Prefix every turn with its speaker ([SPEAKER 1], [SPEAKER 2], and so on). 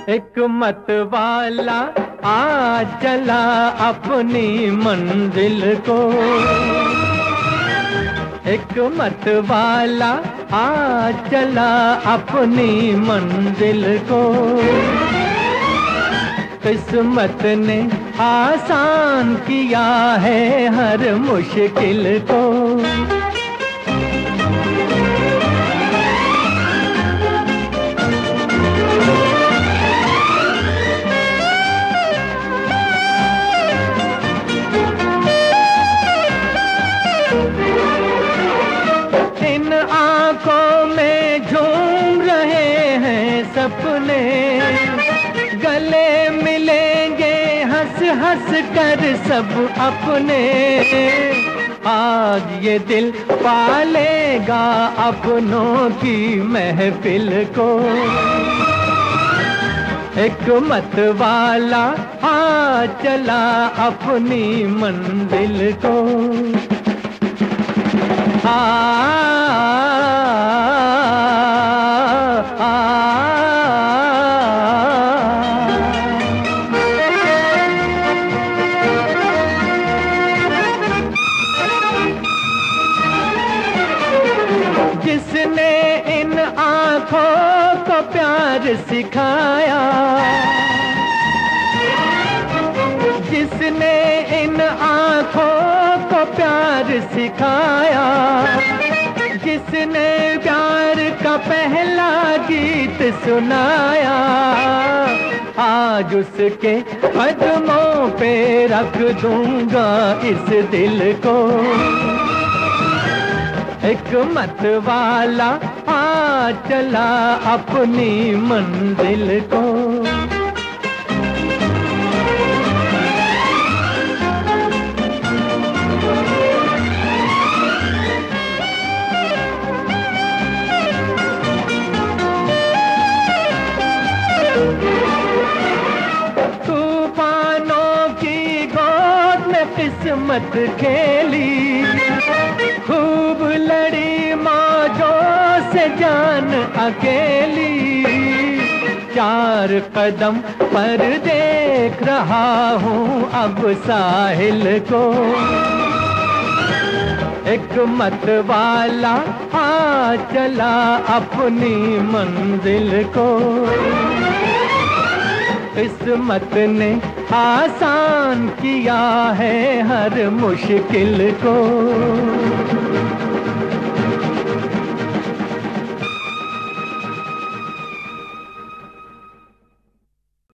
[SPEAKER 1] एक मत वाला आ चला अपनी मंजिल को, एक मत वाला आ चला अपनी मंजिल को। किस्मत ने आसान किया है हर मुश्किल को। इन आंखों में झूम रहे हैं सपने, गले मिलेंगे हंस हंस कर सब अपने। आज ये दिल पालेगा अपनों की महफिल को। एक मत वाला आ चला अपनी मंजिल को। जिसने इन आँखों को प्यार सिखाया, जिसने इन आँखों को प्यार सिखाया, जिसने प्यार का पहला गीत सुनाया, आज उसके कदमों पे रख दूंगा इस दिल को। एक मत वाला आ चला अपनी मंजिल को। तूफानों की गोद में किस्मत खेली, खूब लड़ी मौजों से जान अकेली। चार कदम पर देख रहा हूँ अब साहिल को। एक मत वाला आ चला अपनी मंजिल को। किस्मत ने आसान किया है हर मुश्किल को।